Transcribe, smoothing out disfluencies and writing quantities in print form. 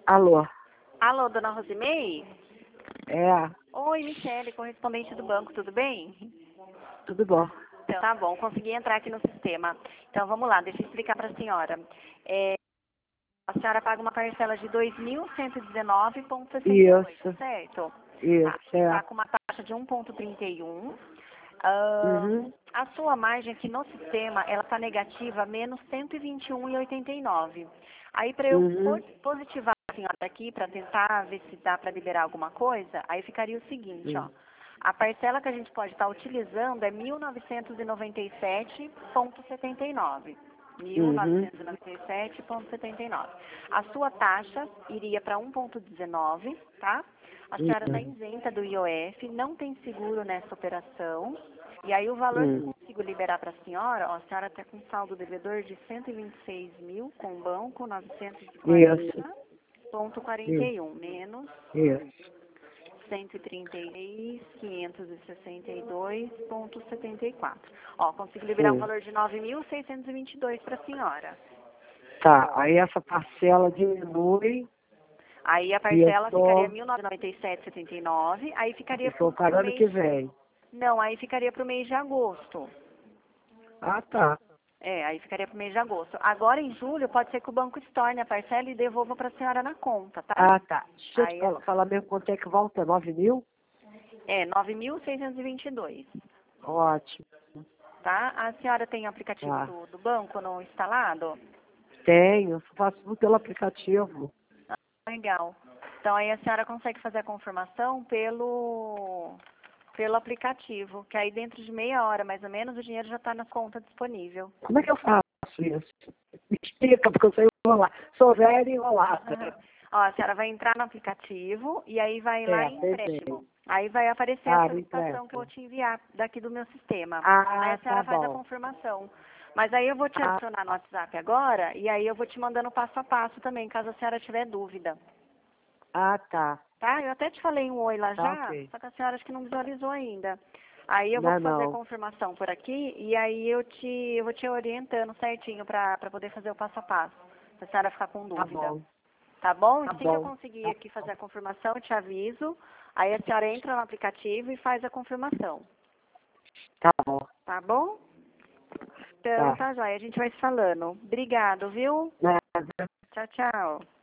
Alô? Alô, dona Rosimei? É, Oi, Michele, correspondente do banco, tudo bem? tudo bom. Então, tá bom, consegui entrar aqui no sistema. Então, vamos lá, deixa eu explicar para a senhora. A senhora paga uma parcela de 2.119,68, Isso, certo? Tá, isso, tá é. com uma taxa de 1,31. Uhum, A sua margem aqui no sistema, ela está negativa, menos 121,89. Aí, para eu uhum, positivar a senhora aqui, para tentar ver se dá para liberar alguma coisa, aí ficaria o seguinte, ó. uhum, A parcela que a gente pode estar utilizando é 1.997,79. uhum, 1.997,79. A sua taxa iria para 1,19, tá? A senhora está uhum, isenta do IOF, não tem seguro nessa operação. E aí o valor que eu uhum. consigo liberar para a senhora, ó, a senhora está com saldo devedor de 126 mil com o banco, Isso, 940,41, menos isso, 133.562,74. Ó, consigo liberar um sim. valor de 9.622 para a senhora. Tá, aí essa parcela diminui Aí a e eu parcela ficaria tô, 1.997,79, aí ficaria eu para tô o parando que mês... vem. Não, aí ficaria para o mês de agosto. Ah, tá. Aí ficaria para o mês de agosto. Agora, em julho, pode ser que o banco estorne a parcela e devolva para a senhora na conta, tá? Ah, tá. Deixa eu te Aí, falar mesmo quanto é que volta, 9.000? 9.622, Ótimo, tá? A senhora tem o aplicativo tá. do banco não instalado? Tenho, faço tudo pelo aplicativo. Ah, legal. Então, aí a senhora consegue fazer a confirmação pelo aplicativo, que aí dentro de meia hora, mais ou menos, o dinheiro já está na conta disponível. Como é que eu faço isso? Me explica, porque eu sei enrolar. Sou velha e enrolada. Ó, a senhora vai entrar no aplicativo e aí vai lá É, em entrei. empréstimo. Aí vai aparecer a Ah, me solicitação que eu vou empresta. te enviar daqui do meu sistema. Aí Ah, a tá senhora faz a bom. confirmação. Mas aí eu vou te Ah, adicionar no WhatsApp agora e aí eu vou te mandando passo a passo também, caso a senhora tiver dúvida. tá. Tá? Eu até te falei um oi lá Tá já, ok. só que a senhora acho que não visualizou ainda. Aí eu vou Não, fazer a não. confirmação por aqui e aí eu vou te orientando certinho para poder fazer o passo a passo, se a senhora ficar com Tá dúvida. bom. Tá bom? Tá Assim que eu bom. conseguir Tá aqui fazer bom. a confirmação, eu te aviso. Aí a senhora entra no aplicativo e faz a confirmação. Tá bom. Tá bom? Então, Tá. tá, joia. A gente vai se falando. Obrigado, viu? Nada. Tchau, tchau.